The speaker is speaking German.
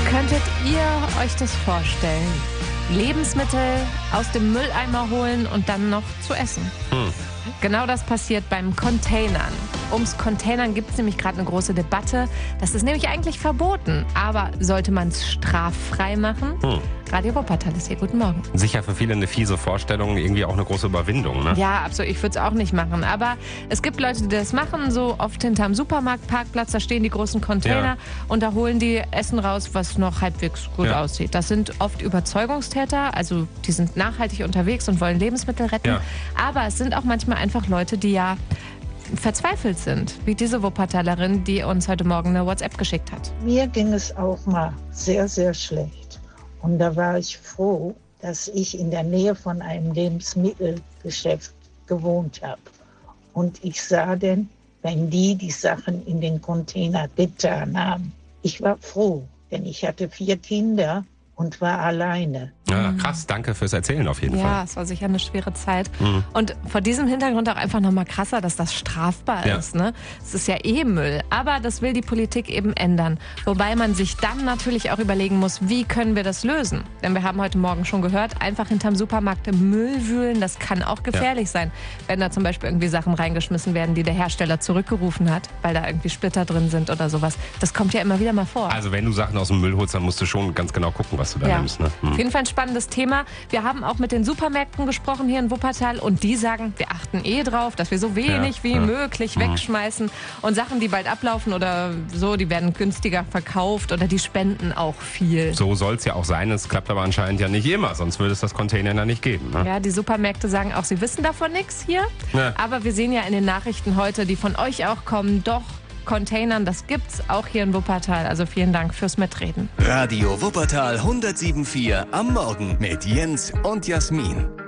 Könntet ihr euch das vorstellen? Lebensmittel aus dem Mülleimer holen und dann noch zu essen. Genau das passiert beim Containern. Ums Containern gibt es nämlich gerade eine große Debatte. Das ist nämlich eigentlich verboten. Aber sollte man es straffrei machen? Radio Wuppertal ist hier. Guten Morgen. Sicher für viele eine fiese Vorstellung, irgendwie auch eine große Überwindung, ne? Ja, absolut. Ich würde es auch nicht machen. Aber es gibt Leute, die das machen, so oft hinterm Supermarktparkplatz. Da stehen die großen Container und da holen die Essen raus, was noch halbwegs gut aussieht. Das sind oft Überzeugungstäter, also die sind nachhaltig unterwegs und wollen Lebensmittel retten. Ja. Aber es sind auch manchmal einfach Leute, die ja verzweifelt sind, wie diese Wuppertalerin, die uns heute Morgen eine WhatsApp geschickt hat. Mir ging es auch mal sehr, sehr schlecht. Und da war ich froh, dass ich in der Nähe von einem Lebensmittelgeschäft gewohnt habe. Und ich sah denn, wenn die Sachen in den Container getan haben. Ich war froh, denn ich hatte 4 Kinder und war alleine. Ja, krass, danke fürs Erzählen auf jeden Fall. Ja, es war sicher eine schwere Zeit. Und vor diesem Hintergrund auch einfach nochmal krasser, dass das strafbar ist. Ne? Es ist ja eh Müll. Aber das will die Politik eben ändern. Wobei man sich dann natürlich auch überlegen muss, wie können wir das lösen? Denn wir haben heute Morgen schon gehört, einfach hinterm Supermarkt im Müll wühlen, das kann auch gefährlich sein. Wenn da zum Beispiel irgendwie Sachen reingeschmissen werden, die der Hersteller zurückgerufen hat, weil da irgendwie Splitter drin sind oder sowas. Das kommt ja immer wieder mal vor. Also wenn du Sachen aus dem Müll holst, dann musst du schon ganz genau gucken, was du da nimmst. Ne? Auf jeden Fall ein spannendes Thema. Wir haben auch mit den Supermärkten gesprochen hier in Wuppertal und die sagen, wir achten drauf, dass wir so wenig wie möglich wegschmeißen und Sachen, die bald ablaufen oder so, die werden günstiger verkauft oder die spenden auch viel. So soll es ja auch sein, es klappt aber anscheinend ja nicht immer, sonst würde es das Container ja nicht geben. Ne? Ja, die Supermärkte sagen auch, sie wissen davon nichts hier, aber wir sehen ja in den Nachrichten heute, die von euch auch kommen, doch Containern, das gibt's auch hier in Wuppertal. Also vielen Dank fürs Mitreden. Radio Wuppertal 107.4 am Morgen mit Jens und Jasmin.